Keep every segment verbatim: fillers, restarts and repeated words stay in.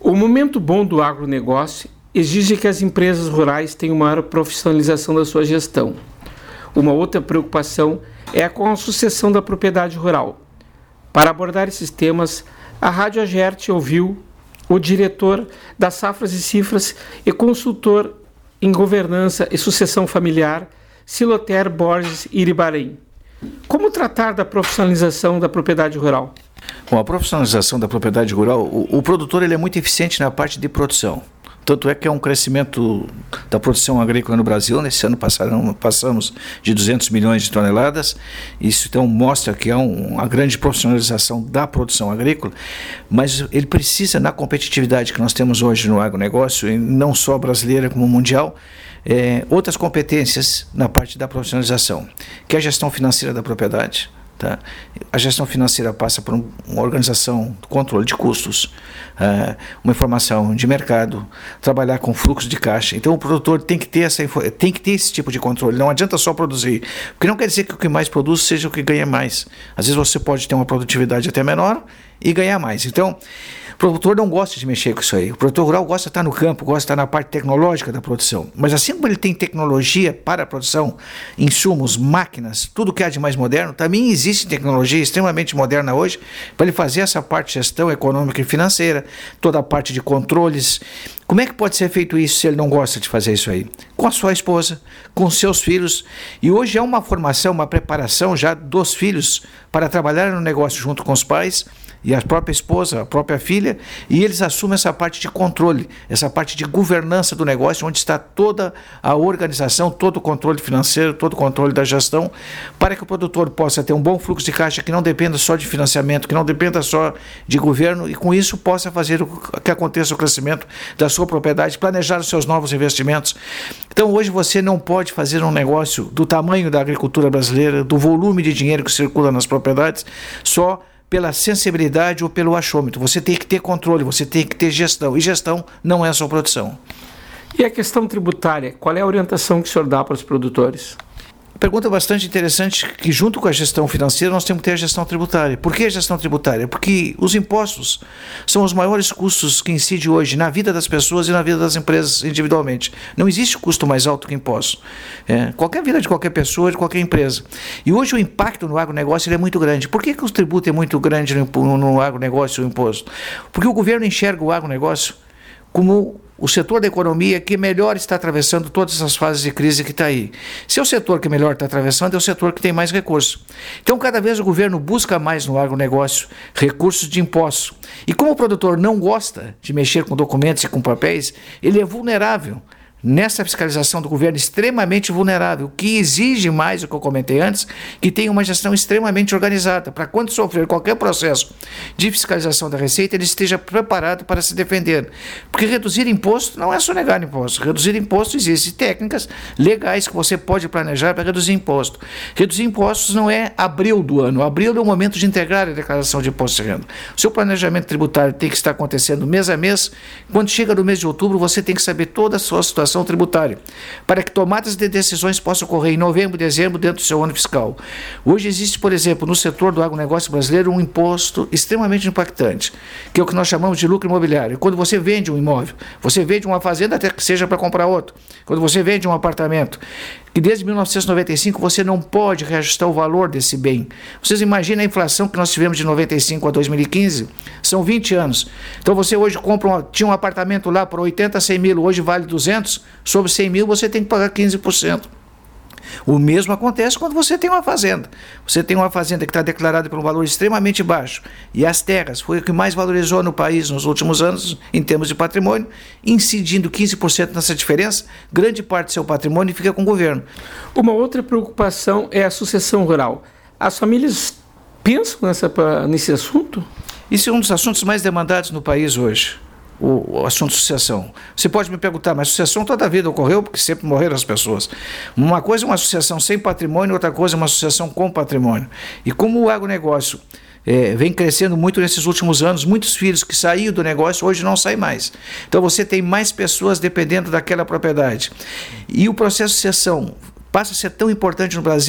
O momento bom do agronegócio exige que as empresas rurais tenham maior profissionalização da sua gestão. Uma outra preocupação é com a sucessão da propriedade rural. Para abordar esses temas, a Rádio Agerte ouviu o diretor das Safras e Cifras e consultor em governança e sucessão familiar, Siloter Borges Iribarém. Como tratar da profissionalização da propriedade rural? Bom, a profissionalização da propriedade rural, o, o produtor ele é muito eficiente na parte de produção. Tanto é que é um crescimento da produção agrícola no Brasil. Nesse ano passaram, passamos de duzentos milhões de toneladas. Isso então mostra que é um, uma grande profissionalização da produção agrícola, mas ele precisa, na competitividade que nós temos hoje no agronegócio, e não só brasileira como mundial, é, outras competências na parte da profissionalização, que é a gestão financeira da propriedade. Tá? A gestão financeira passa por um, uma organização, controle de custos, uh, uma informação de mercado, trabalhar com fluxo de caixa. Então o produtor tem que ter essa, tem que ter esse tipo de controle. Não adianta só produzir, porque não quer dizer que o que mais produz seja o que ganha mais. Às vezes você pode ter uma produtividade até menor e ganhar mais. Então o produtor não gosta de mexer com isso aí. O produtor rural gosta de estar no campo, gosta de estar na parte tecnológica da produção. Mas assim como ele tem tecnologia para a produção, insumos, máquinas, tudo que há de mais moderno, também existe tecnologia extremamente moderna hoje para ele fazer essa parte de gestão econômica e financeira, toda a parte de controles. Como é que pode ser feito isso se ele não gosta de fazer isso aí? Com a sua esposa, com seus filhos. E hoje é uma formação, uma preparação já dos filhos para trabalhar no negócio junto com os pais e a própria esposa, a própria filha, e eles assumem essa parte de controle, essa parte de governança do negócio, onde está toda a organização, todo o controle financeiro, todo o controle da gestão, para que o produtor possa ter um bom fluxo de caixa que não dependa só de financiamento, que não dependa só de governo, e com isso possa fazer o que aconteça o crescimento da sua propriedade, planejar os seus novos investimentos. Então hoje você não pode fazer um negócio do tamanho da agricultura brasileira, do volume de dinheiro que circula nas propriedades, só pela sensibilidade ou pelo achômetro. Você tem que ter controle, você tem que ter gestão. E gestão não é só produção. E a questão tributária, qual é a orientação que o senhor dá para os produtores? Pergunta bastante interessante, que junto com a gestão financeira nós temos que ter a gestão tributária. Por que a gestão tributária? Porque os impostos são os maiores custos que incidem hoje na vida das pessoas e na vida das empresas individualmente. Não existe custo mais alto que imposto. É, qualquer vida de qualquer pessoa, de qualquer empresa. E hoje o impacto no agronegócio ele é muito grande. Por que, que o tributo é muito grande no, no agronegócio, o imposto? Porque o governo enxerga o agronegócio como o setor da economia que melhor está atravessando todas essas fases de crise que está aí. Se é o setor que melhor está atravessando, é o setor que tem mais recursos. Então, cada vez o governo busca mais no agronegócio recursos de impostos. E como o produtor não gosta de mexer com documentos e com papéis, ele é vulnerável nessa fiscalização do governo, extremamente vulnerável, que exige mais, o que eu comentei antes, que tenha uma gestão extremamente organizada, para quando sofrer qualquer processo de fiscalização da Receita, ele esteja preparado para se defender. Porque reduzir imposto não é só negar imposto. Reduzir imposto existem técnicas legais que você pode planejar para reduzir imposto. Reduzir impostos não é abril do ano. Abril é o momento de integrar a declaração de imposto de renda. O seu planejamento tributário tem que estar acontecendo mês a mês. Quando chega no mês de outubro, você tem que saber toda a sua situação tributária, para que tomadas de decisões possam ocorrer em novembro e dezembro dentro do seu ano fiscal. Hoje existe, por exemplo, no setor do agronegócio brasileiro, um imposto extremamente impactante, que é o que nós chamamos de lucro imobiliário. Quando você vende um imóvel, você vende uma fazenda até que seja para comprar outro. Quando você vende um apartamento, que desde mil novecentos e noventa e cinco você não pode reajustar o valor desse bem. Vocês imaginem a inflação que nós tivemos de noventa e cinco a dois mil e quinze? São vinte anos. Então você hoje compra um, tinha um apartamento lá por oitenta, cem mil, hoje vale duzentos, sobre cem mil você tem que pagar quinze por cento. O mesmo acontece quando você tem uma fazenda. Você tem uma fazenda que está declarada por um valor extremamente baixo, e as terras foi o que mais valorizou no país nos últimos anos, em termos de patrimônio, incidindo quinze por cento nessa diferença, grande parte do seu patrimônio fica com o governo. Uma outra preocupação é a sucessão rural. As famílias pensam nessa, nesse assunto? Isso é um dos assuntos mais demandados no país hoje. O, o assunto sucessão. Você pode me perguntar, mas sucessão toda a vida ocorreu porque sempre morreram as pessoas. Uma coisa é uma sucessão sem patrimônio, outra coisa é uma sucessão com patrimônio. E como o agronegócio é, vem crescendo muito nesses últimos anos, muitos filhos que saíram do negócio hoje não saem mais. Então você tem mais pessoas dependendo daquela propriedade. E o processo de sucessão passa a ser tão importante no Brasil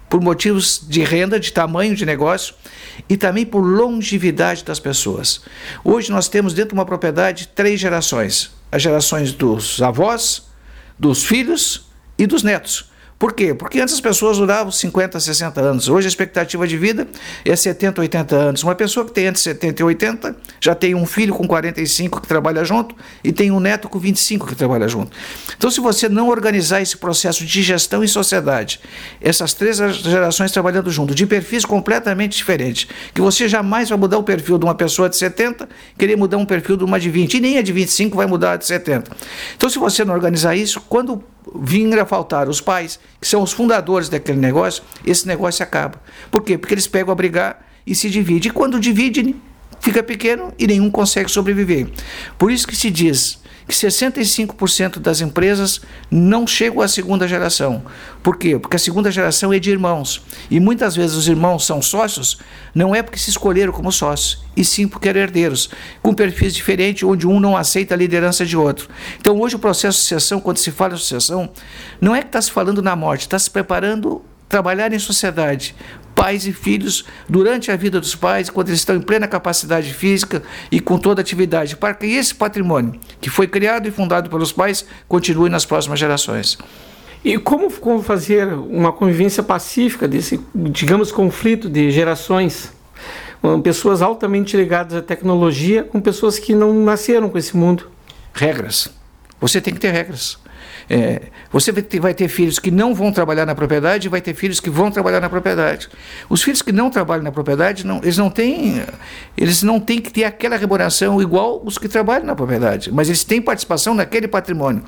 por motivos de renda, de tamanho de negócio e também por longevidade das pessoas. Hoje nós temos dentro de uma propriedade três gerações. As gerações dos avós, dos filhos e dos netos. Por quê? Porque antes as pessoas duravam cinquenta, sessenta anos. Hoje a expectativa de vida é setenta, oitenta anos. Uma pessoa que tem entre setenta e oitenta já tem um filho com quarenta e cinco que trabalha junto e tem um neto com vinte e cinco que trabalha junto. Então, se você não organizar esse processo de gestão em sociedade, essas três gerações trabalhando junto, de perfis completamente diferentes, que você jamais vai mudar o perfil de uma pessoa de setenta, querer mudar um perfil de uma de vinte, e nem a de vinte e cinco vai mudar a de setenta. Então, se você não organizar isso, quando vir a faltar os pais, que são os fundadores daquele negócio, esse negócio acaba. Por quê? Porque eles pegam a brigar e se dividem. E quando dividem, fica pequeno e nenhum consegue sobreviver. Por isso que se diz que sessenta e cinco por cento das empresas não chegam à segunda geração. Por quê? Porque a segunda geração é de irmãos. E muitas vezes os irmãos são sócios, não é porque se escolheram como sócios, e sim porque eram herdeiros, com perfis diferentes, onde um não aceita a liderança de outro. Então hoje o processo de sucessão, quando se fala de sucessão, não é que está se falando na morte, está se preparando trabalhar em sociedade, pais e filhos, durante a vida dos pais, quando eles estão em plena capacidade física e com toda a atividade, para que esse patrimônio, que foi criado e fundado pelos pais, continue nas próximas gerações. E como, como fazer uma convivência pacífica desse, digamos, conflito de gerações? Pessoas altamente ligadas à tecnologia com pessoas que não nasceram com esse mundo. Regras. Você tem que ter regras. É, você vai ter, vai ter filhos que não vão trabalhar na propriedade e vai ter filhos que vão trabalhar na propriedade. Os filhos que não trabalham na propriedade, não, eles, não têm, eles não têm que ter aquela remuneração igual os que trabalham na propriedade, mas eles têm participação naquele patrimônio.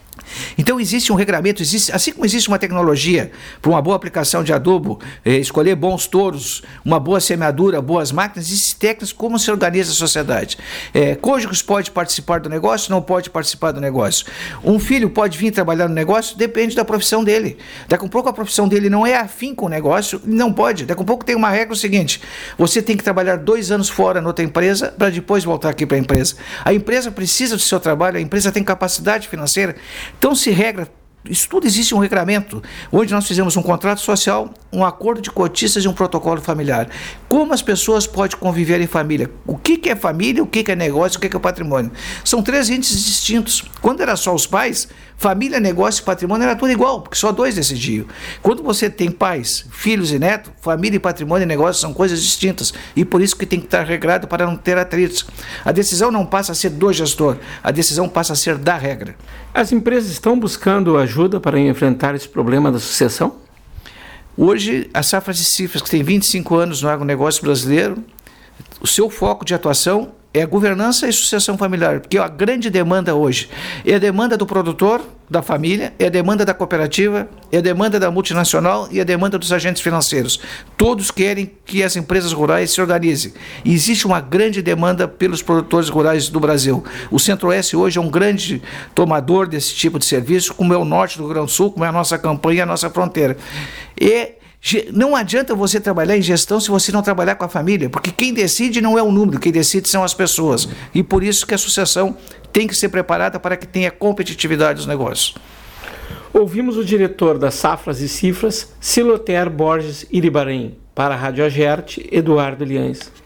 Então existe um regramento, existe, assim como existe uma tecnologia para uma boa aplicação de adubo, eh, escolher bons touros, uma boa semeadura, boas máquinas, existem técnicas como se organiza a sociedade. Eh, cônjuges pode participar do negócio, não pode participar do negócio. Um filho pode vir trabalhar no negócio, depende da profissão dele. Daqui a pouco a profissão dele não é afim com o negócio, não pode. Daqui a pouco tem uma regra o seguinte, você tem que trabalhar dois anos fora noutra empresa para depois voltar aqui para a empresa. A empresa precisa do seu trabalho, a empresa tem capacidade financeira. Então se regra, isso tudo existe um regramento, onde nós fizemos um contrato social, um acordo de cotistas e um protocolo familiar. Como as pessoas podem conviver em família? O que, que é família, o que, que é negócio, o que, que é patrimônio? São três índices distintos. Quando era só os pais, família, negócio e patrimônio era tudo igual, porque só dois decidiam. Quando você tem pais, filhos e netos, família, patrimônio e negócio são coisas distintas, e por isso que tem que estar regrado para não ter atritos. A decisão não passa a ser do gestor, a decisão passa a ser da regra. As empresas estão buscando ajuda para enfrentar esse problema da sucessão? Hoje, a Safras e Cifras, que tem vinte e cinco anos no agronegócio brasileiro, o seu foco de atuação é a governança e sucessão familiar, porque a grande demanda hoje é a demanda do produtor, da família, é a demanda da cooperativa, é a demanda da multinacional e a demanda dos agentes financeiros. Todos querem que as empresas rurais se organizem. E existe uma grande demanda pelos produtores rurais do Brasil. O Centro-Oeste hoje é um grande tomador desse tipo de serviço, como é o norte do Rio Grande do Sul, como é a nossa campanha e a nossa fronteira. E não adianta você trabalhar em gestão se você não trabalhar com a família, porque quem decide não é o número, quem decide são as pessoas. E por isso que a sucessão tem que ser preparada para que tenha competitividade dos negócios. Ouvimos o diretor das Safras e Cifras, Siloter Borges Iribarém, para a Rádio Agerte, Eduardo Liães.